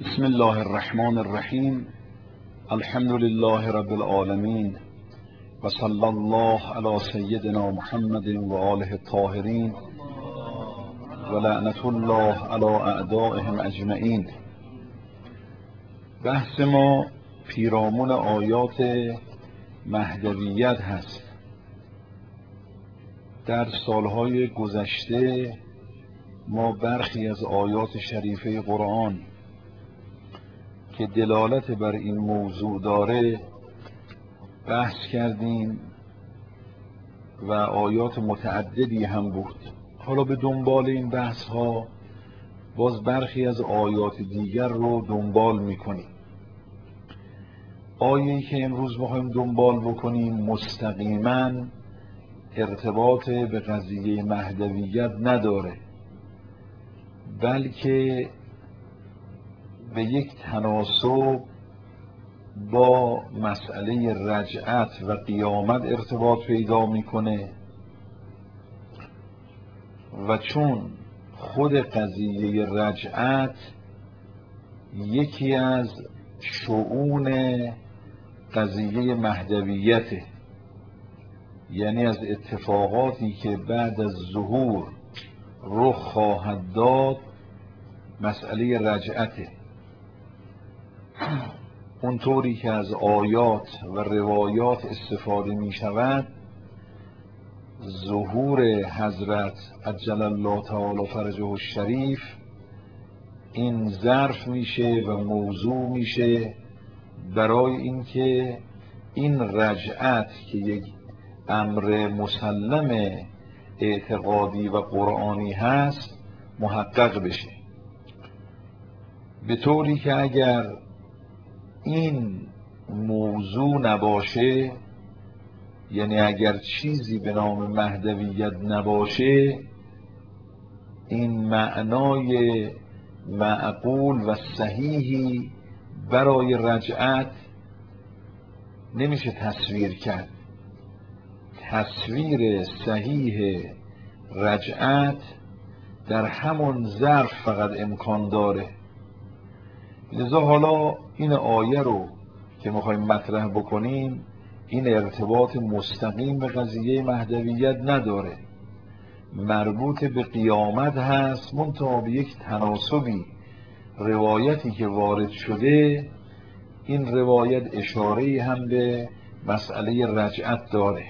بسم الله الرحمن الرحیم. الحمد لله رب العالمین و صلی الله علی سیدنا محمد و آله الطاهرین و لعنت الله علی اعدائهم اجمعین. بحث ما پیرامون آیات مهدویت هست. در سالهای گذشته ما برخی از آیات شریفه قرآن که دلالت بر این موضوع داره بحث کردیم و آیات متعددی هم بود. حالا به دنبال این بحث ها باز برخی از آیات دیگر رو دنبال میکنیم. آیه‌ای که امروز میخوایم دنبال بکنیم مستقیما ارتباط به قضیه مهدویت نداره، بلکه به یک تناسب با مسئله رجعت و قیامت ارتباط پیدا میکنه و چون خود قضیه رجعت یکی از شؤون قضیه مهدویته، یعنی از اتفاقاتی که بعد از ظهور رخ خواهد داد مسئله رجعته. اونطوری که از آیات و روایات استفاده می شود، ظهور حضرت عجل الله تعالی فرجه الشریف این ظرف میشه و موضوع میشه برای اینکه این رجعت که یک امر مسلم اعتقادی و قرآنی هست محقق بشه، به طوری که اگر این موضوع نباشه، یعنی اگر چیزی به نام مهدویت نباشه، این معنای معقول و صحیحی برای رجعت نمیشه تصویر کرد. تصویر صحیح رجعت در همون ظرف فقط امکان داره. لذا حالا این آیه رو که میخوایم مطرح بکنیم این ارتباط مستقیم به قضیه مهدویت نداره، مربوط به قیامت هست، منتها به یک تناسبی روایتی که وارد شده این روایت اشاره هم به مسئله رجعت داره.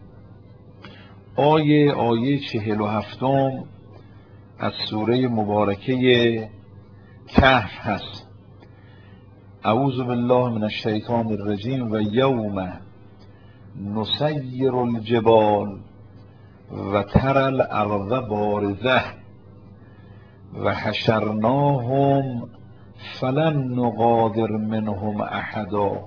آیه 47 از سوره مبارکه کهف هست. اعوذ بالله من الشیطان الرجیم و یوم نسیر الجبال و تر الارض بارزه و حشرناهم فلم نغادر منهم احدا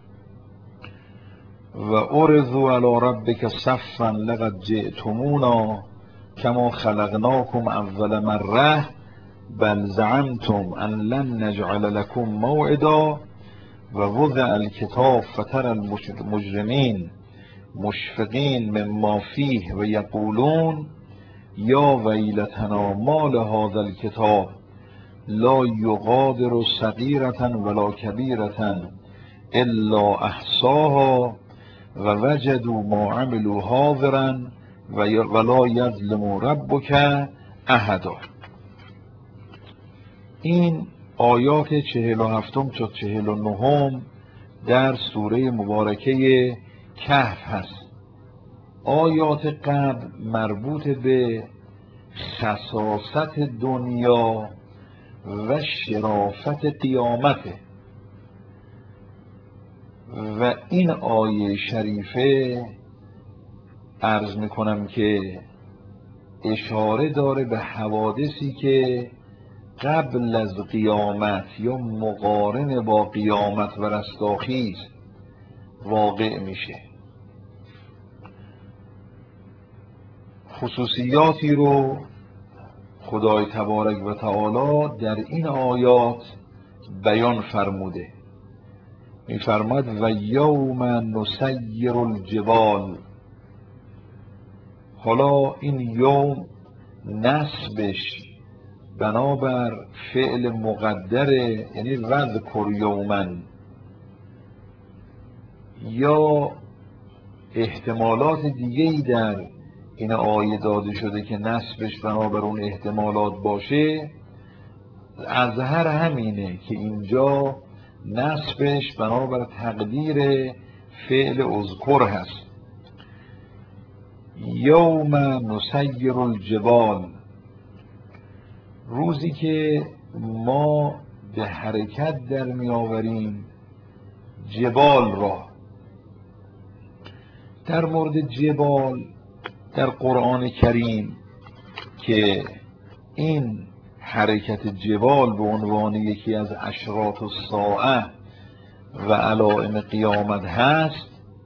و عرضوا علی ربک صفا لقد جئتمونا کما خلقناکم اول مره بل زعمتم ان لن نجعل لكم موعدا و وضع الكتاب فتر المجرمین مشفقین مما فیه و یقولون یا ویلتنا ما لهذا الكتاب لا یغادر صغیرة ولا کبیرة الا احصاها و وجدوا ما عملوا حاضرا ولا یظلم ربک احدا. این آیات 47 تا 49 در سوره مبارکه کهف هست. آیات قبل مربوط به خصاصت دنیا و شرافت قیامته و این آیه شریفه عرض میکنم که اشاره داره به حوادثی که قبل از قیامت یا مقارن با قیامت و رستاخیز واقع میشه. خصوصیاتی رو خدای تبارک و تعالی در این آیات بیان فرموده. میفرماد و یوم نسیر الجبال. حالا این یوم نسبش بنابر فعل مقدره، یعنی وذکر یومن، یا احتمالات دیگه‌ای در این آیه داده شده که نصبش بنابر اون احتمالات باشه، اظهر همینه که اینجا نصبش بنابر تقدیر فعل اذکر هست. یوم نسیر الجبال، روزی که ما به حرکت در می آوریم جبال را. در مورد جبال در قرآن کریم که این حرکت جبال به عنوان یکی از اشراط الساعه و علائم قیامت هست،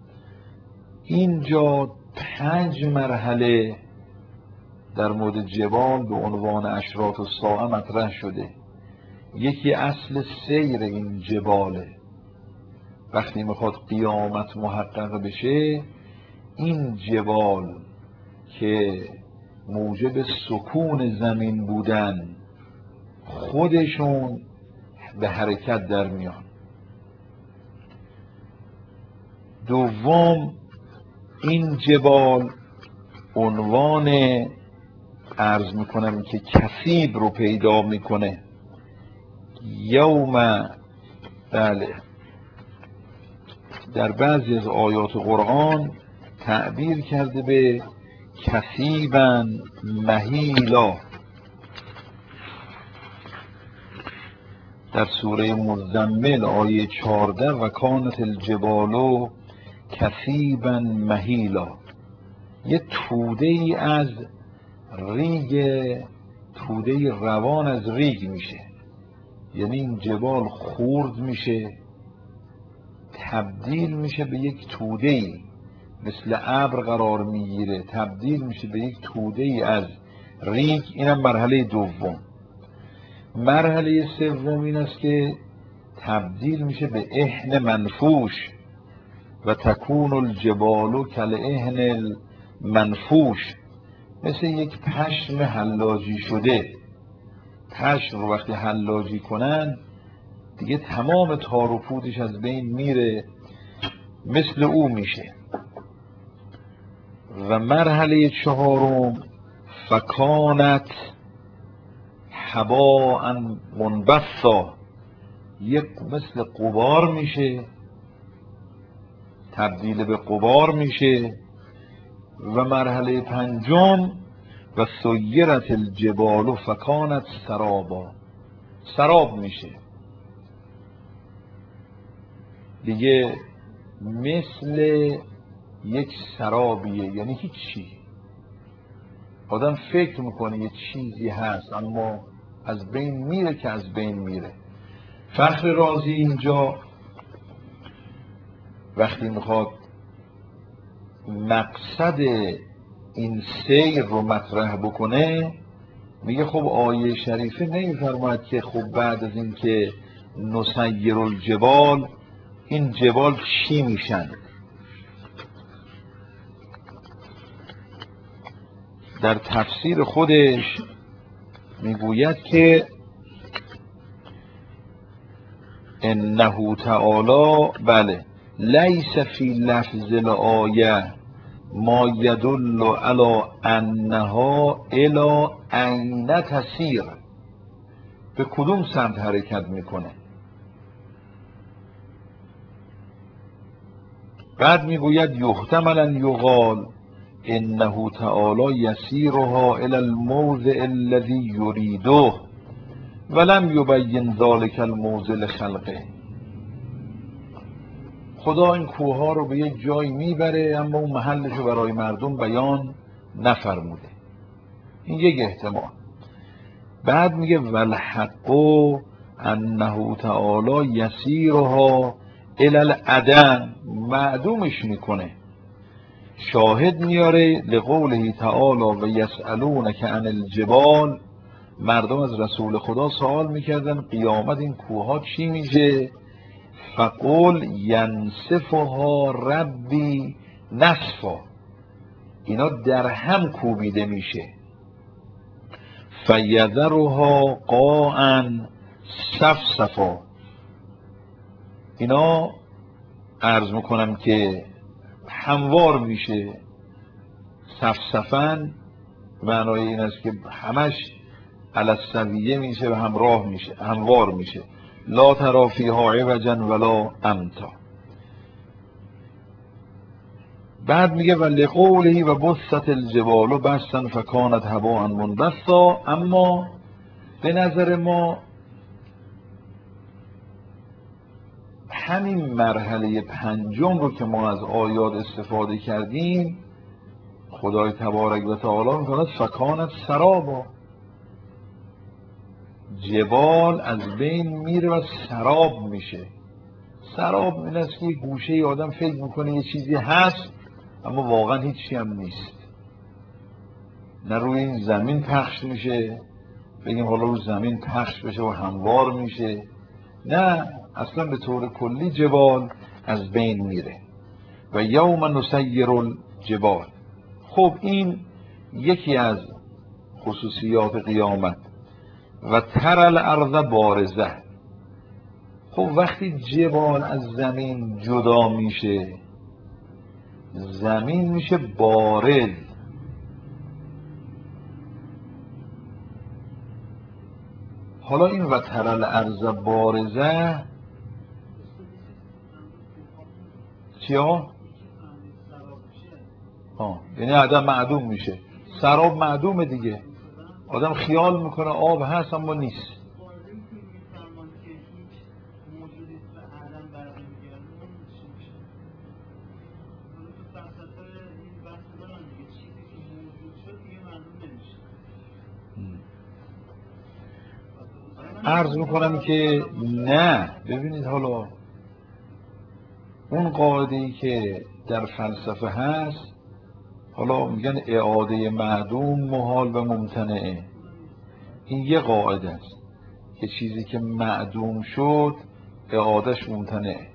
اینجا 5 مرحله در مورد جبال به عنوان اشراط الساعه مطرح شده. یکی اصل سیر این جباله، وقتی میخواد قیامت محقق بشه این جبال که موجب سکون زمین بودن خودشون به حرکت در میان. دوم، این جبال عنوان عرض میکنم که کثیب رو پیدا میکنه. یوم، بله، در بعضی از آیات قرآن تعبیر کرده به کثیبا مهیلا. در سوره مزمل آیه 14 و کانت الجبال کثیبا مهیلا، یه توده ای از ریگ، توده روان از ریگ میشه، یعنی این جبال خورد میشه، تبدیل میشه به یک توده ای، مثل ابر قرار میگیره، تبدیل میشه به یک توده ای از ریگ. اینم مرحله دوم. مرحله سوم این است که تبدیل میشه به اهن منفوش و تکون الجبال کالاهن المنفوش، مثل یک پشم حلاجی شده. پشم رو وقتی حلاجی کنن دیگه تمام تار و پودش از بین میره، مثل او میشه. و مرحله چهارم فکانت هباء منبثا، یک مثل غبار میشه، تبدیل به غبار میشه. و مرحله پنجم و سیرت الجبال فکانت سرابا، سراب میشه دیگه، مثل یک سرابیه، یعنی هیچی. آدم فکر میکنه یه چیزی هست اما از بین میره که از بین میره. فخر رازی اینجا وقتی میخواد مقصد این سیر رو مطرح بکنه میگه خب آیه شریفه نمیفرماید که خب بعد از این که نسیر الجبال این جبال چی میشن. در تفسیر خودش میگوید که انه تعالی، بله، لیس فی لفظ الآیه ما یدل علی انها الی این تسیر، به کدوم سمت حرکت میکنه. بعد میگوید یحتمل ان یقال انه تعالی یسیرها الی الموضع الذی یریده ولم یبین ذلک الموضع لخلقه. خدا این کوه ها رو به یک جایی میبره اما اون محلش رو برای مردم بیان نفرموده. این یک احتمال. بعد میگه والحق انه تعالی یسیرها الی العدم، معدومش میکنه. شاهد میاره لقوله تعالی و یسألونک عن الجبال، مردم از رسول خدا سوال میکردن قیامت این کوه ها چی میشه؟ فقل ینسفها ربی نسفا، اینا در هم کوبیده میشه. فیذرها قاعا صفصفا. اینا عرض میکنم که هموار میشه. صفصفن معنای این است که همش علی السویه میشه و همراه میشه، هموار میشه. لا تری فیها عوجا ولا امتا. بعد میگه و لقوله و بست الجبال بسا فکانت هباء منبثا. اما به نظر ما همین مرحله پنجم رو که ما از آیات استفاده کردیم، خدای تبارک و تعالی میگه فکانت سرابا، جبال از بین میره و سراب میشه. سراب این است که گوشه آدم فکر میکنه یه چیزی هست اما واقعا هیچی هم نیست. نه روی این زمین پخش میشه بگیم حالا روی زمین پخش بشه و هموار میشه، نه، اصلا به طور کلی جبال از بین میره. و یوم نسیر الجبال. خب این یکی از خصوصیات قیامت. و تر الارض بارزه. خب وقتی جبال از زمین جدا میشه، زمین میشه بارز. حالا این و تر الارض بارزه چیا؟ یعنی عدم معدوم میشه. سراب معدومه دیگه، آدم خیال میکنه آب هست اما نیست. عرض میکنم که نه، ببینید حالا اون قاعده‌ای که در فلسفه هست، حالا میگن اعاده معدوم محال و ممتنعه. این یه قاعده است که چیزی که معدوم شد اعادهش ممتنعه.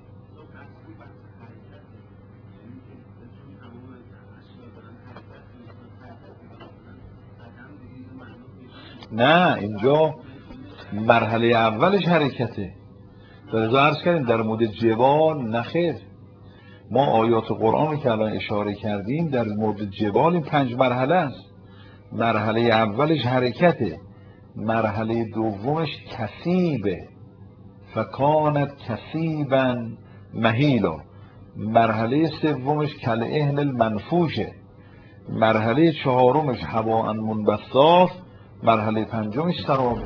نه، اینجا مرحله اولش حرکته. در عرض کردیم در مورد جبال نخیر. ما آیات قرآن که الان اشاره کردیم در مورد جبال این 5 مرحله است. مرحله اولش حرکته، مرحله دومش کثیبه، فکانت کثیبا مهیلا، مرحله سومش کالعهن المنفوشه، مرحله چهارمش هباء منبثا، مرحله پنجمش سرابه.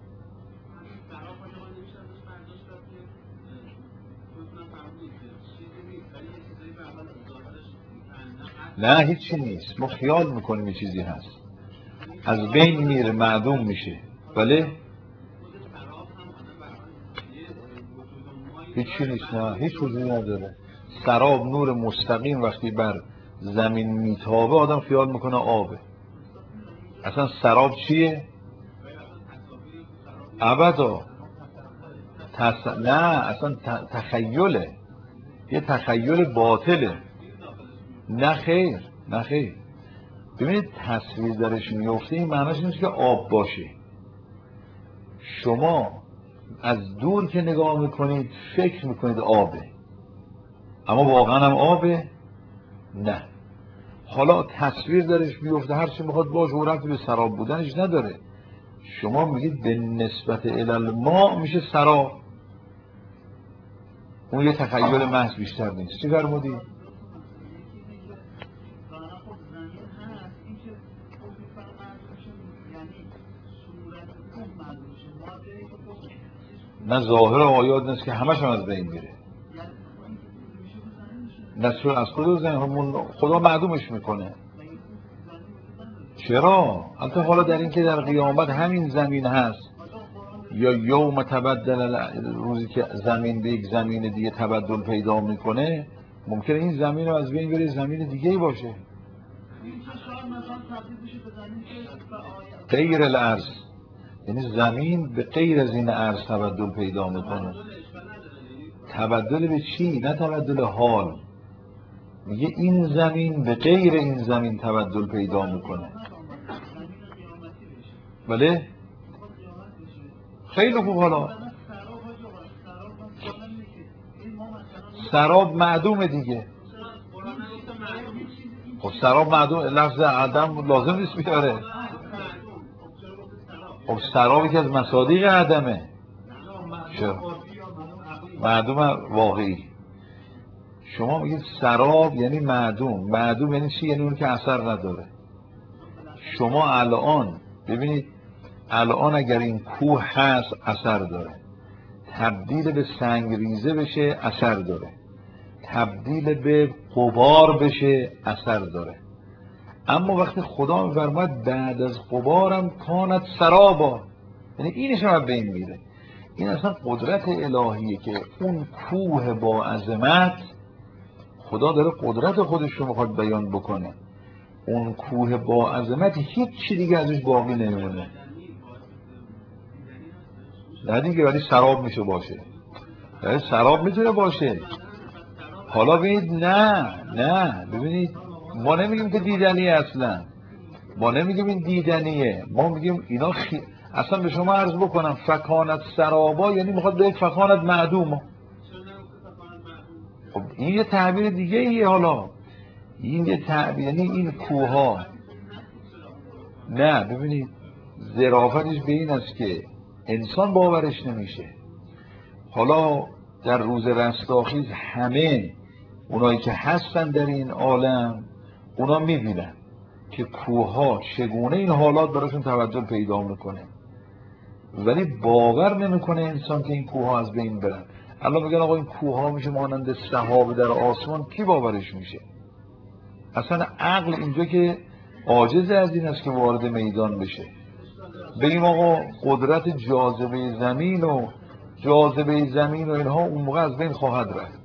نه هیچی نیست، ما خیال میکنیم یه چیزی هست، از بین میره، معدوم میشه. بله هیچی نیست، نه هیچ وجودی نداره. سراب نور مستقیم وقتی بر زمین میتابه آدم خیال میکنه آبه. اصلا سراب چیه؟ ابدا نه، اصلا تخیله، یه تخیل باطله. نه خیر، نه خیر. ببینید تصویر درش میفته این معنیش نیست که آب باشه. شما از دور که نگاه میکنید فکر میکنید آبه، اما واقعا هم آبه؟ نه. حالا تصویر درش بیفته هر چی میخواد باشه و ربطی به سراب بودنش نداره. شما میگید به نسبت الماء میشه سراب، اون یه تخیل محض بیشتر نیست. چی فرمودی؟ نه ظاهر آیات نیست که همش هم از بین میره. نه از کجا زمین خدا معدومش میکنه. چرا؟ البته حالا در این که در قیامت همین زمین هست یا یوم تبدل، روزی که زمین به یک زمین دیگه تبدل پیدا میکنه، ممکنه این زمین رو از بین بره زمین دیگه ای باشه. غیر الارض، یعنی زمین به غیر از این ارض تبدل پیدا میکنه. تبدل به چی؟ نه تبدل حال. میگه این زمین به غیر این زمین تبدل پیدا میکنه. بله خیلی خوب. حالا سراب معدومه دیگه. خب سراب معدوم، لفظ عدم لازم نیست بیاره. خب سرابی که از مصادیق عدمه. چرا؟ معدوم واقعی. شما میگید سراب یعنی معدوم. معدوم یعنی چی؟ یعنی اون که اثر نداره. شما الان ببینید، الان اگر این کوه هست اثر داره، تبدیل به سنگریزه بشه اثر داره، تبدیل به غبار بشه اثر داره. اما وقتی خدا میفرماید بعد از غبارم کانت سرابا، یعنی اینش هم بین میره. این اصلا قدرت الهیه که اون کوه با عظمت، خدا داره قدرت خودش رو میخواد بیان بکنه. اون کوه با عظمت هیچ چی دیگه ازش باقی نمیمونه. نه دیگه، ولی سراب میشه باشه. ولی سراب میتونه باشه. حالا ببینید، نه ببینید، ما نمیگیم که دیدنی اصلا، ما نمیگیم این دیدنیه، ما میگیم اینا اصلا به شما عرض بکنم فکانت سرابا یعنی میخواد به فکانت معدوم. خب این یه تعبیر دیگه ایه. حالا این یه تعبیر، یعنی این کوها، نه ببینید ظرافتش به این است که انسان باورش نمیشه. حالا در روز رستاخیز همه اونایی که هستن در این عالم اونا میبینن که کوها چگونه این حالات براشون توجه پیدا میکنه، ولی باور نمیکنه انسان که این کوها از بین برن. الان میگن آقا این کوها میشه مانند سحاب در آسمان، کی باورش میشه؟ اصلا عقل اینجا که عاجز از این است که وارد میدان بشه. بگیم آقا قدرت جاذبه زمین و اینها اون موقع از بین خواهد رفت.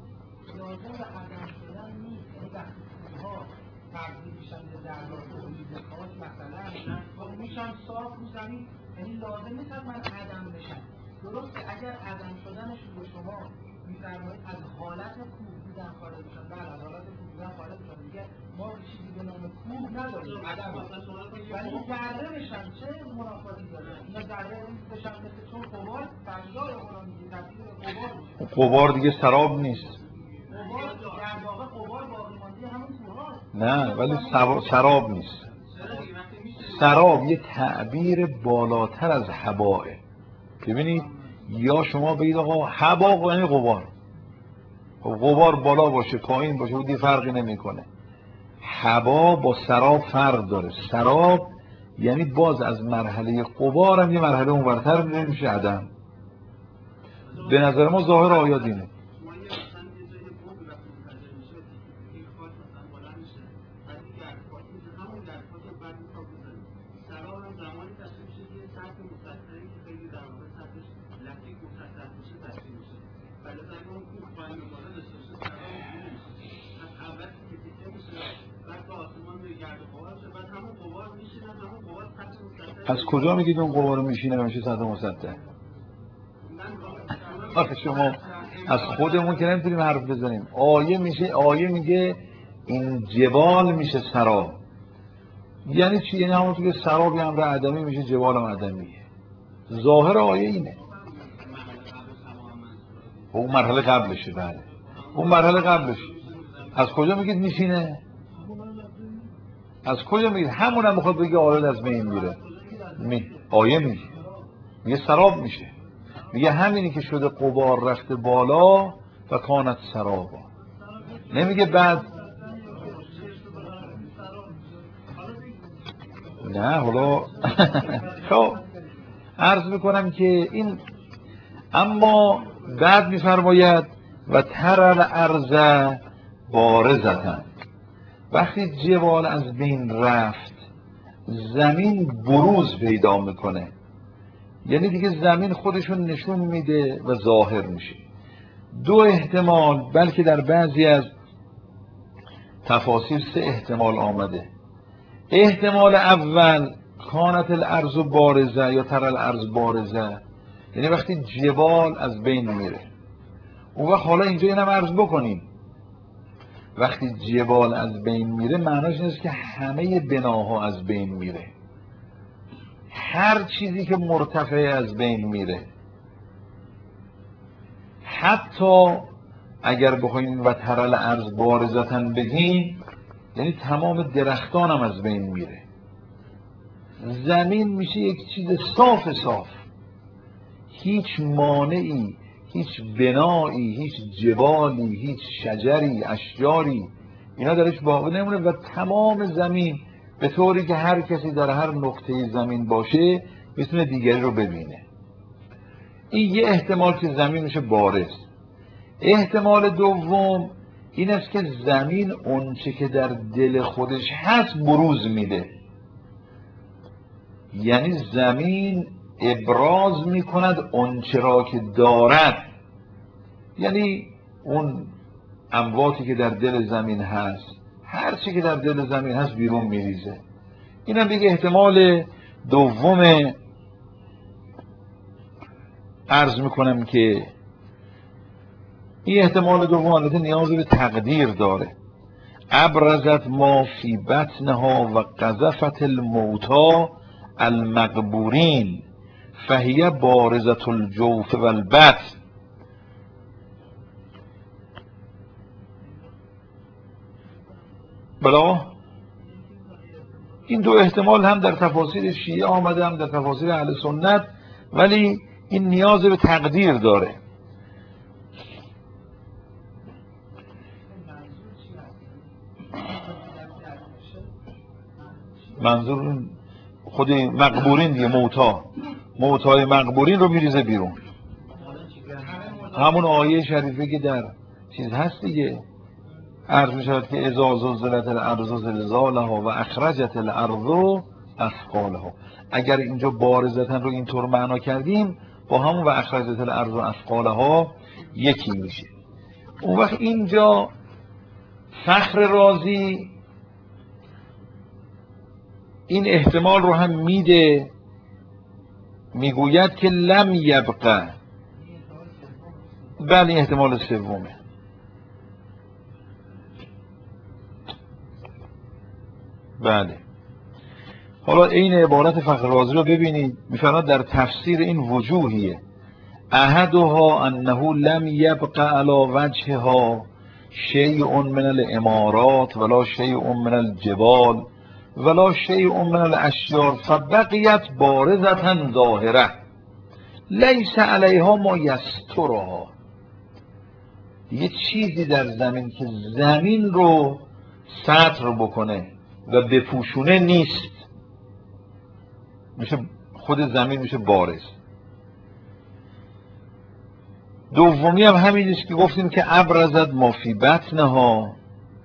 یعنی لازم نیست من عدم بشم. درسته اگر عدم شدنشون به شما می‌فرمایید از حالت کوه بودن خارج بشن، بله از حالت کوه بودن خارج بشن، میگه ما چیزی به نام کوه نداریم، عدم. ولی ذره بشن چه منافاتی داره؟ اینا ذره بشن مثل چون غبار فضای اونا میگه تبدیل به غبار میشه. غبار دیگه سراب نیست. غبار در واقع غبار باقی مانده همون کوه‌هاست. نه ولی سراب نیست. سراب یه تعبیر بالاتر از هباه. ببینید، یا شما بگید آقا هبا یعنی غبار، غبار بالا باشه پایین باشه بودی فرقی نمیکنه. هبا با سراب فرق داره. سراب یعنی باز از مرحله غبار هم یه مرحله اونورتر میشه عدم. به نظر ما ظاهر آیات اینه. از کجا میگید اون غبار میشینه میشه سطح مسطح؟ آخه شما از خودمون که نمیتونیم حرف بزنیم. آیه میگه این جبال میشه سراب. یعنی چی؟ یعنی همونطور که سراب یه امر عدمی میشه، جبال هم عدمیه. ظاهر آیه اینه. اون مرحله قبلشه. بله اون مرحله قبلشه. از کجا میگید میشینه؟ از کجا میگید؟ همون هم بخواد بگه آیه از بین میره. آیه میگه سراب میشه. میگه همینی که شده غبار رفته بالا و کانت سرابا. نمیگه بعد نه. حالا خب عرض میکنم که این، اما بعد میفرماید و تر الارض بارزتن، وقتی جبال از بین رفت زمین بروز پیدا میکنه. یعنی دیگه زمین خودشون نشون میده و ظاهر میشه. دو احتمال، بلکه در بعضی از تفاسیر 3 احتمال آمده. احتمال اول کانت الارض بارزه یا تر الارض بارزه، یعنی وقتی جبال از بین میره. اون وقت حالا اینجا اینم عرض بکنیم، وقتی جبال از بین میره معناش نیست که همه بناها از بین میره. هر چیزی که مرتفع از بین میره. حتی اگر بخوایم و ترى الارض بارزة بگیم، یعنی تمام درختان هم از بین میره. زمین میشه یک چیز صاف صاف، هیچ مانعی، هیچ بنایی، هیچ جبالی، هیچ شجری، اشجاری اینا درش باقی نمونه و تمام زمین به طوری که هر کسی در هر نقطه زمین باشه میتونه دیگری رو ببینه. این یه احتمال که زمین میشه بارز. احتمال دوم این است که زمین اونچه که در دل خودش هست بروز میده. یعنی زمین ابراز میکند اونچه را که دارد، یعنی اون امواتی که در دل زمین هست، هر چی که در دل زمین هست بیرون میریزه. اینم دیگه احتمال دوم. عرض میکنم که این احتمال دوم البته نیاز به تقدیر داره. ابرزت ما فی بطنها و قذفت الموتى المقبورین فهی بارزة الجوف و البطن. بلا این دو احتمال هم در تفاسیر شیعه آمده هم در تفاسیر اهل سنت، ولی این نیاز به تقدیر داره. منظور خود مقبورین دیگه، موتای مقبورین رو میریزه بیرون. همون آیه شریفه که در چیز هست دیگه، عرض می شود که اذا زلزلت الارض زلزالها و اخرجت الارض اثقالها. اگر اینجا بارزتن رو اینطور معنا کردیم با همون و اخرجت الارض اثقالها یکی میشه. اون وقت اینجا فخر رازی این احتمال رو هم میده، میگوید که لم یبقى. بله احتمال سومه. بله. حالا این عبارت فخر رازی رو ببینید، میفرماید در تفسیر این وجوهیه. احدها انه لم یبقى علی وجهها شیء من الامارات ولا شیء من الجبال ولا شیء من الاشجار فبقیت بارزة ظاهره لیس علیها ما یسترها. یه چیزی در زمین که زمین رو ستر بکنه و بپوشونه نیست، میشه خود زمین میشه بارز. دومی هم همینیست که گفتیم که ابرزت ما فی بطنها،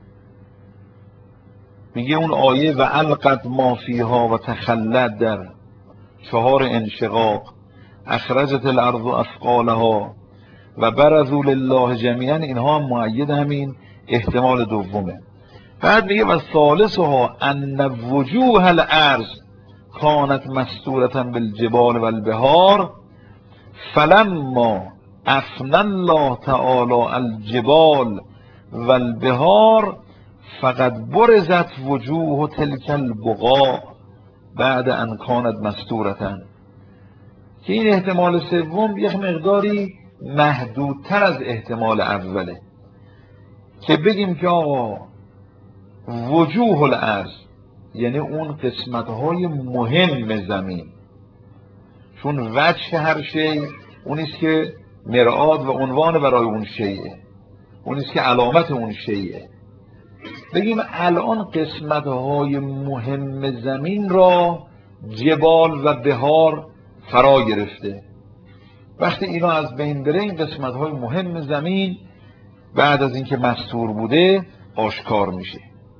میگه اون آیه و القت ما فیها و تخلت در 4 انشقاق اخرجت الارض اثقالها و برزوا لله جمیعا، اینها هم مؤید همین احتمال دومه. بعد میگه و ثالثها ان وجوه الارض کانت مستورة بالجبال والبحار فلما افنى الله تعالی الجبال والبحار فقد برزت وجوه تلك البقاع بعد ان کانت مستورة. که این احتمال سوم یک مقداری محدودتر از احتمال اوله، که بگیم که آقا وجوه الارض یعنی اون قسمت‌های مهم زمین، چون وجه هر شی اونیست که مرآت و عنوان برای اون شیء، اونیست که علامت اون شیء. بگیم الان قسمت‌های مهم زمین را جبال و بحار فرا گرفته. وقتی اینا از بین بره این قسمت‌های مهم زمین بعد از اینکه مستور بوده آشکار میشه.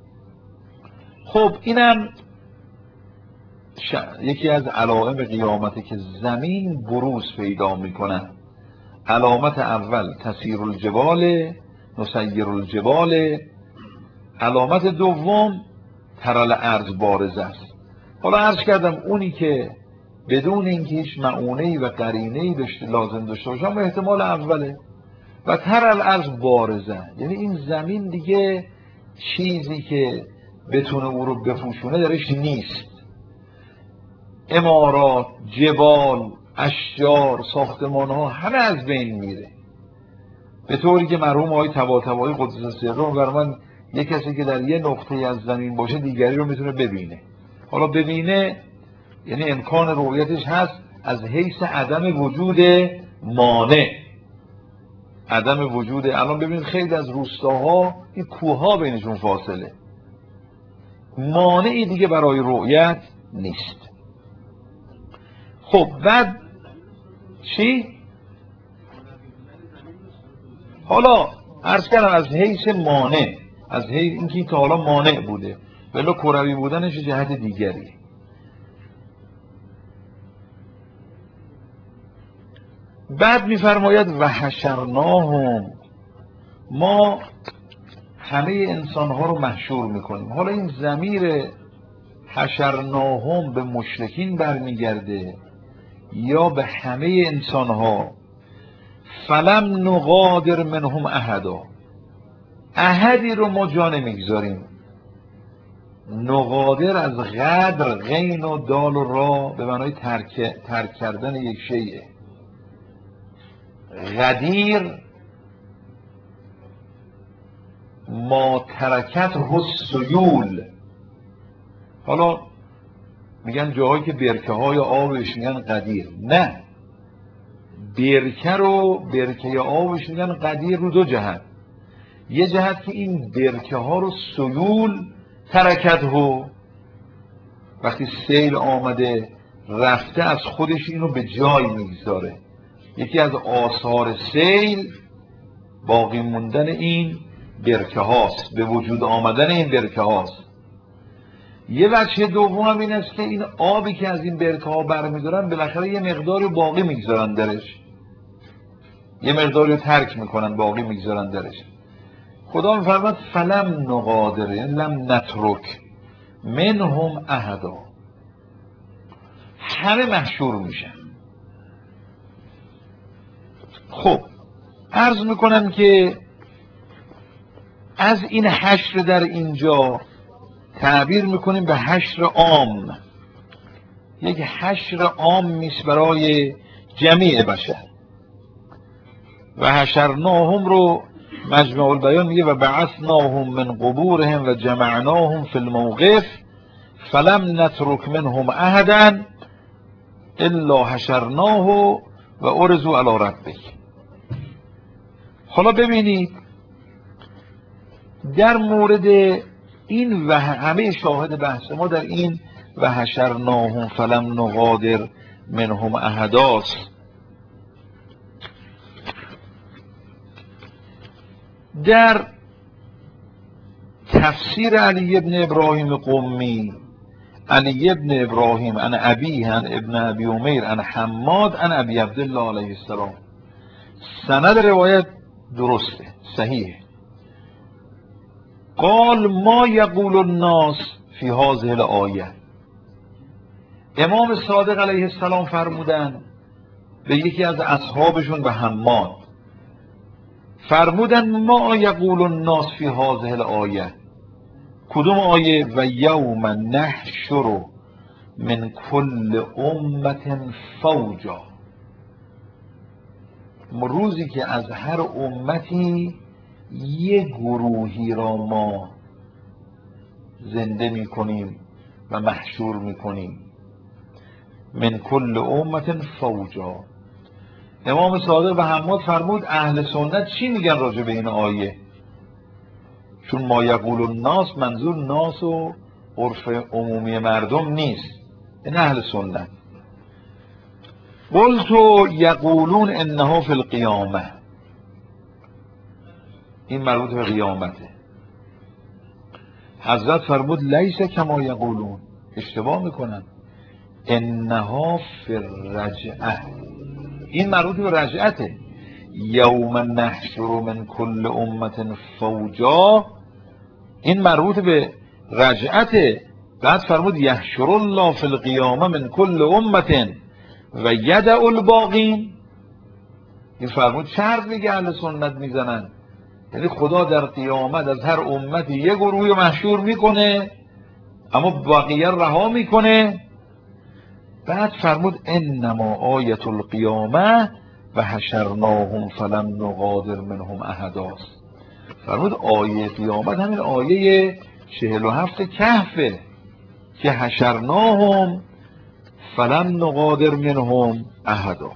خب اینم یکی از علائم قیامته که زمین بروز پیدا میکنه. علامت اول تسیر الجبال نسیر الجبال، علامت دوم ترى الارض بارز است. حالا عرض کردم اونی که بدون اینکه هیچ معونه‌ای و قرینه‌ای لازم داشته باشم احتمال اوله. و ترى الارض بارزه یعنی این زمین دیگه چیزی که بتونه او رو بپوشونه درش نیست. عمارات، جبال، اشجار، ساختمان ها همه از بین میره، به طوری که مرحوم آقای طباطبایی قدس سره فرمودن یک کسی که در یه نقطه از زمین باشه دیگری رو میتونه ببینه. حالا ببینه یعنی امکان رؤیتش هست از حیث عدم وجود مانع، عدم وجود. الان ببینید خیلی از روستاها این کوهها بینشون فاصله، مانعی دیگه برای رؤیت نیست. خب بعد چی؟ حالا عرض کردم از حیث مانع، از حیث اینکه تا حالا مانع بوده، ولی کروی بودنش جهت دیگری. بعد میفرماید و حشرناهم، ما همه انسانها رو محشور میکنیم. حالا این ضمیر حشرناهم به مشرکین برمیگرده یا به همه انسانها؟ فلم نغادر منهم احدا، احدی رو ما جا نمیگذاریم. نغادر از غدر، غین و دال و را به معنای ترک کردن یک شیء. غدیر ما ترکت السیول. حالا میگن جاهایی که برکه های آبش میگن قدیر، نه، برکه رو، برکه آبش میگن قدیر رو دو جهت. یه جهت که این برکه ها رو سیول ترکت ها، وقتی سیل آمده رفته از خودش اینو به جای میگذاره. یکی از آثار سیل باقی موندن این برکه هاست، به وجود آمدن این برکه هاست. یه وجه دوم این است که این آبی که از این برکه ها برمیدارن بالاخره یه مقداری باقی میگذارن درش، یه مقداری رو ترک میکنن باقی میگذارن درش. خدا میفرماد فلم نغادر، یعنی لم نترک منهم احدا، همه محشور میشن. خب عرض میکنم که از این حشر در اینجا تعبیر میکنیم به حشر عام، یک حشر عام میست برای جمیع بشر. و حشرناهم رو مجمع البیان میگه و بعثناهم من قبورهم و جمعناهم فی الموقف فلم نترک منهم احدا الا حشرناه و ارزو علی ربک. حالا ببینید در مورد این و همه شاهد بحث ما در این و حشرناهم فلم نغادر منهم احداست. در تفسیر علی ابن ابراهیم قمی، علی ابن ابراهیم عن ابیه عن ابن ابی عمیر عن حماد عن ابی عبدالله علیه السلام، سند روایت درسته، صحیحه. قال ما یقول الناس فی هذه الآیه، امام صادق علیه السلام فرمودن به یکی از اصحابشون به حماد، فرمودن ما یقول الناس فی هذه الآیه، کدوم آیه؟ و یوم نحشر من کل امت فوجا، روزی که از هر امتی یک گروهی را ما زنده می کنیم و محشور می کنیم. من کل امت فوجا. امام صادق به حماد فرمود اهل سنت چی میگن راجع به این آیه؟ چون ما یقول الناس منظور ناس و عرف عمومی مردم نیست، این اهل سنت. قلت یقولون انها فی القیامه، این مربوط به قیامته. حضرت فرمود لیس کما یقولون، اشتباه میکنن، انها فی الرجعه، این مربوط به رجعته. یوم نحشر من کل امت فوجا، این مربوط به رجعته. بعد فرمود یحشر الله فی القیامه من کل امت و یدع الباقین، این فرمود شرط میگه اهل سنت میزنن، یعنی خدا در قیامت از هر امتی یه گروهی محشور میکنه اما بقیه رها میکنه بعد فرمود انما آیت القیامه و حشرناهم فلم نغادر منهم احداست. فرمود آیه قیامت همین آیه 47 کهفه که حشرناهم فلم نغادر منهم احدا.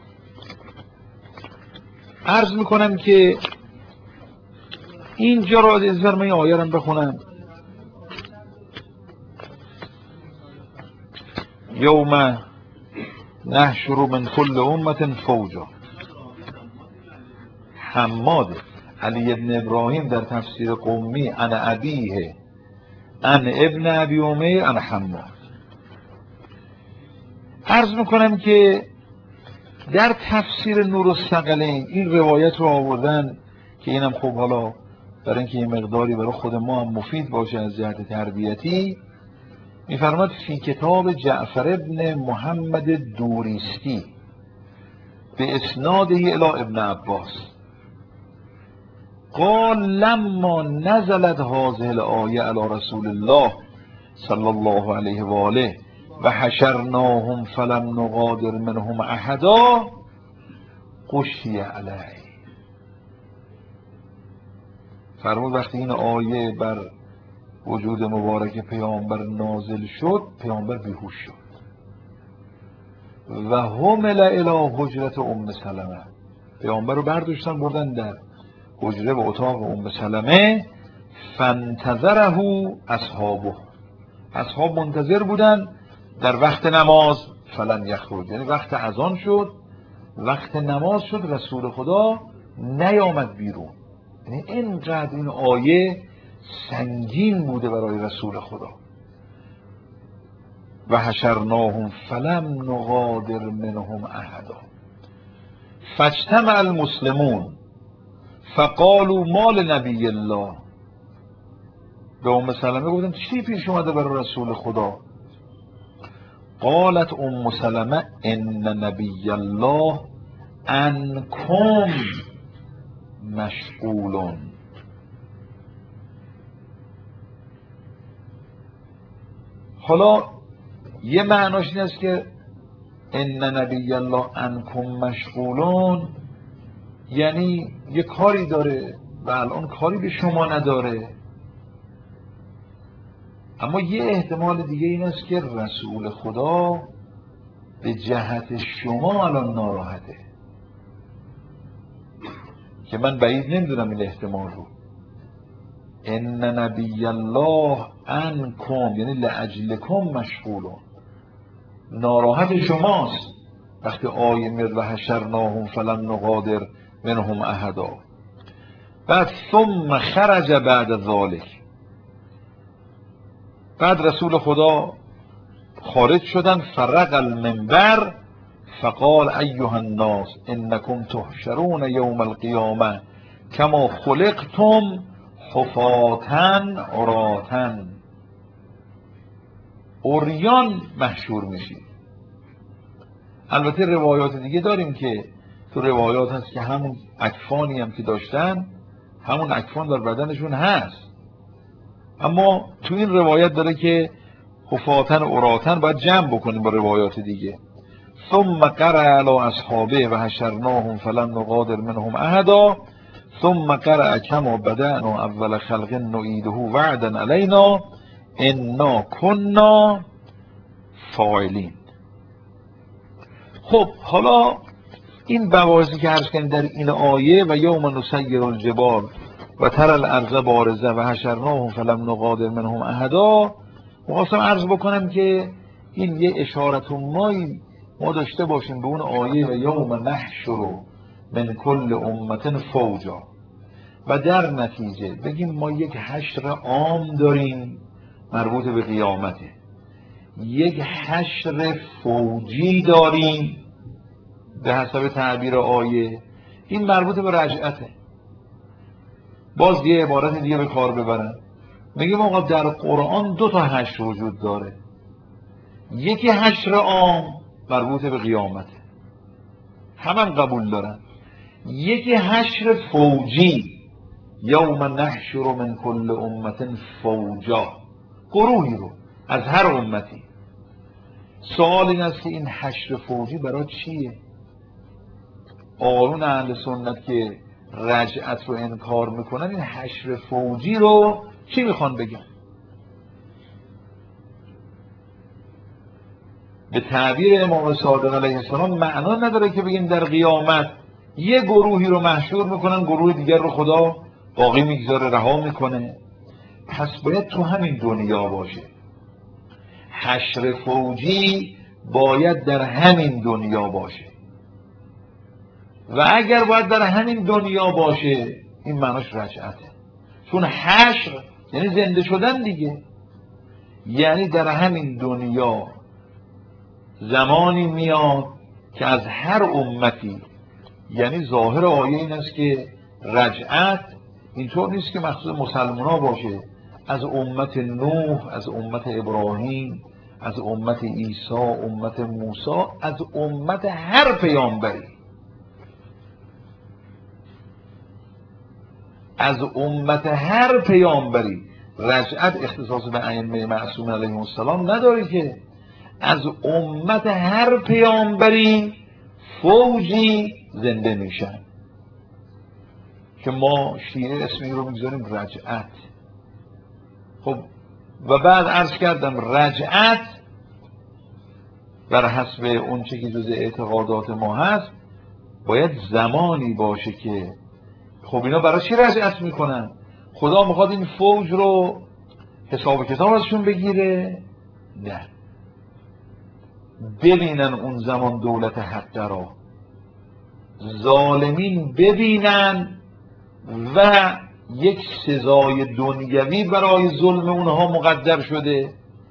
عرض میکنم که اینجا را از من این آیه رو بخونم. یوم نحشر من کل امت فوجا. حماد علی ابن ابراهیم در تفسیر قمی انا ابیه ان ابن ابی امیر ان حماد. عرض میکنم که در تفسیر نور الثقلین این روایت رو آوردن که اینم خب حالا برای اینکه یه مقداری برای خود ما هم مفید باشه از جهت تربیتی، میفرماد فی کتاب جعفر ابن محمد دوریستی به اسناده الی ابن عباس قال لما نزلت هذه الآیه علی رسول الله صلی الله علیه و آله و حشرناهم فلم نغادر منهم احدا غشی علیه. فرمود وقتی این آیه بر وجود مبارک پیامبر نازل شد، پیامبر بیهوش شد و حمل الی حجرت ام سلمه. پیامبر رو برداشتن بردن در حجره و اتاق ام سلمه. فانتظره اصحابه، اصحاب منتظر بودن در وقت نماز. فلن یخرج، یعنی وقت اذان شد، وقت نماز شد، رسول خدا نیامد بیرون. یعنی اینقدر این آیه سنگین بوده برای رسول خدا. و حشرناهم فلم نغادر منهم احدا فاجتمع المسلمون فقالوا ما لنبی الله. به ام سلمه گفتن چی پیش اومده برای رسول خدا؟ قالت ام سلمه ان نبی الله عنکم مشغولون. حالا یه معناش این است که ان نبی الله عنکم مشغولون، یعنی یه کاری داره و الان کاری به شما نداره. اما یه احتمال دیگه این است که رسول خدا به جهت شما الان ناراحته، که من بعید نمیدونم این احتمال رو. ان نبی الله عنکم یعنی لاجلکم مشغولون، ناراحت شماست وقتی آیه میاد و حشرناهم فلم نغادر منهم احدا. بعد ثم خرج بعد ذلك، بعد رسول خدا خارج شدن. فرق المنبر فقال ایها الناس انکم تحشرون یوم القیامه کما خلقتم حفاتن عراتن. عریان محشور میشید. البته روایات دیگه داریم که تو روایات هست که همون اکفانی هم که داشتن همون اکفان در بدنشون هست، اما تو این روایت داره که حفاتن عراتن باید جمع بکنیم با روایات دیگه. ثم قرأ علی اصحابه و حشرناهم فلم نغادر منهم احدا ثم قرأ کما بدأنا اول خلق نعیده وعدا علینا انا کنا فاعلین. خب حالا این بواضی که عرض کردیم در این آیه و یوم نسیر الجبال و تر الارض بارزه و حشرناهم فلم نغادر منهم احدا، می‌خواستم عرض بکنم که این یه اشارت مایی ما داشته باشیم به اون آیه و یوم نحشر من کل امت فوجا، و در نتیجه بگیم ما یک حشر عام داریم مربوط به قیامته، یک حشر فوجی داریم به حسب تعبیر آیه این مربوط به رجعته. باز یه عبارت دیگه به کار ببرن، میگیم آقا در قرآن دو تا حشر وجود داره، یکی حشر عام مربوط به قیامته هم قبول دارن، یکی حشر فوجی یوم نحشر من کل امت فوجا، گروهی رو از هر امتی. سوال این است که این حشر فوجی برای چیه؟ آقایون اهل سنت که رجعت رو انکار میکنن این حشر فوجی رو چی میخوان بگن؟ به تعبیر امام صادق علیه السلام معنا نداره که بگیم در قیامت یه گروهی رو محشور میکنن، گروه دیگر رو خدا باقی میگذاره، رها میکنه. پس باید تو همین دنیا باشه. حشر فوجی باید در همین دنیا باشه و اگر باید در همین دنیا باشه این معناش رجعته، چون حشر یعنی زنده شدن دیگه. یعنی در همین دنیا زمانی میاد که از هر امتی، یعنی ظاهر آیه این است که رجعت اینطور نیست که مخصوص مسلمان ها باشه، از امت نوح، از امت ابراهیم، از امت عیسی، امت موسی، از امت هر پیامبری، از امت هر پیامبری. رجعت اختصاص به ائمه معصومین علیهم السلام نداره که از امت هر پیامبری فوجی زنده میشن که ما شیعه اسمی رو میگذاریم رجعت. خب و بعد عرض کردم رجعت بر حسب اون چه که جز اعتقادات ما هست باید زمانی باشه که خب اینا برای چی رجعت میکنن؟ خدا میخواد این فوج رو حساب کتاب ازشون بگیره؟ نه، ببینن اون زمان دولت حق را، ظالمین ببینن و یک سزای دنیوی برای ظلم اونها مقدر شده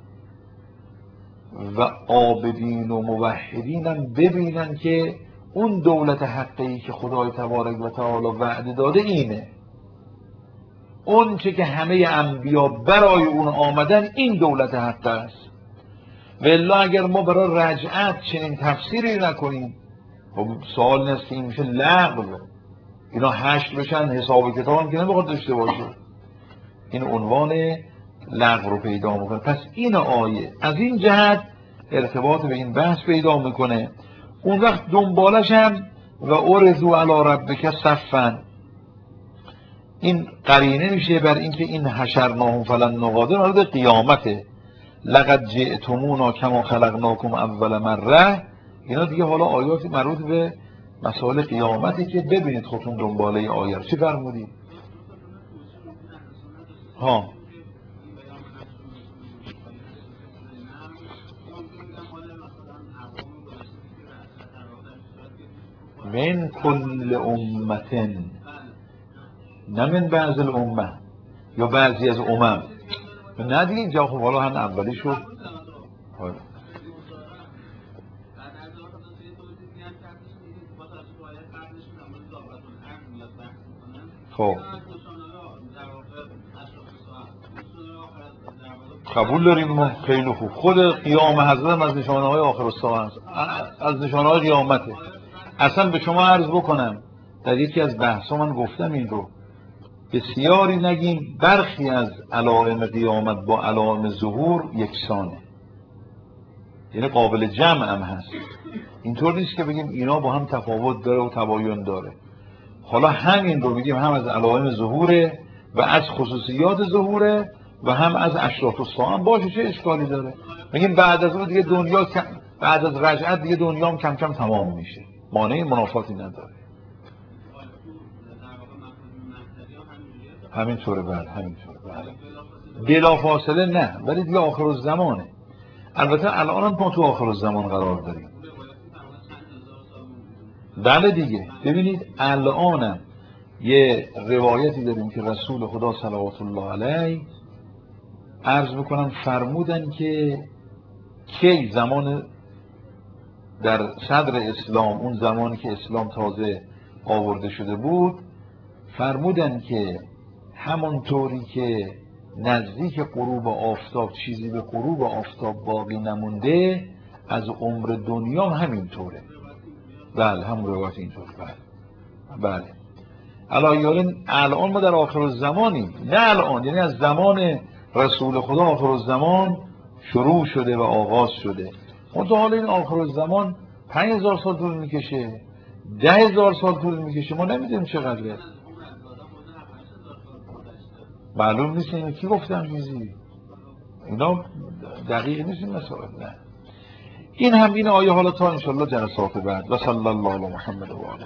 و عابدین و موحدین هم ببینن که اون دولت حقی که خدای تبارک و تعالی وعده داده اینه، اون چه که همه انبیا برای اون آمدن این دولت حق است. و الا اگر ما برای رجعت چنین تفسیری نکنیم، خب سوال این است که این میشه لغو، اینا حشر بشن، حساب کتاب هم که نمیخواد داشته باشه، این عنوان لغو رو پیدا میکنه. پس این آیه از این جهت ارتباط به این بحث پیدا میکنه. اون وقت دنبالش هم و ارزو علی ربک صفا، این قرینه میشه بر اینکه این حشرناهم فلن نغادر مورد قیامته. لقد جئتمونا کما خلقناکم اول مره، اینا دیگه حالا آیات مربوط به مسائل قیامتی که ببینید خودتون دنباله آیه رو. چی فرمودید؟ ها من کل امتن، نه من بعض الامه یا بعضی از امم، نه دیگه اینجا خب حالا هم اولی شد. خب قبول داریم ما، خیلی خوب. خود قیام حضرت از نشانه های آخر الساعه است، از نشانه های قیامته. اصلا به شما عرض بکنم در یکی از بحثا من گفتم این رو، بسیاری نگیم برخی از علائم قیامت با علائم ظهور یکسانه، یعنی قابل جمع هم هست. اینطور نیست که بگیم اینا با هم تفاوت داره و تباین داره. حالا همین رو بگیم هم از علائم ظهوره و از خصوصیات ظهوره و هم از اشراط الساعه باشه، چه اشکالی داره؟ بگیم بعد از اون دیگه دنیا، بعد از رجعت دیگه دنیا هم کم کم تمام میشه، مانع منافاتی نداره. همینطوره بله، همینطوره بله، بلا فاصله نه، ولی دیگه آخر الزمانه. البته الان هم ما تو آخر الزمان قرار داریم. بله دیگه، ببینید الانم یه روایتی داریم که رسول خدا صلوات الله علیه عرض میکنم فرمودن که کی زمان در صدر اسلام، اون زمانی که اسلام تازه آورده شده بود، فرمودن که همونطوری که نزدیک غروب آفتاب چیزی به غروب آفتاب باقی نمونده، از عمر دنیا همینطوره. بله هم روایت اینطور. بله الان ما در آخر الزمانیم، نه الان، یعنی از زمان رسول خدا آخر الزمان شروع شده و آغاز شده. منتها حالا این آخرالزمان 5000 سال طول میکشه، 10,000 سال طول میکشه، ما نمیدونیم چقدره. معلوم نیست اینو کی گفتم چیزی، اینا دقیق نیست این مسائل. نه این هم این آیه حالا تا انشالله جلسات بعد. و صلی الله علی محمد و آله.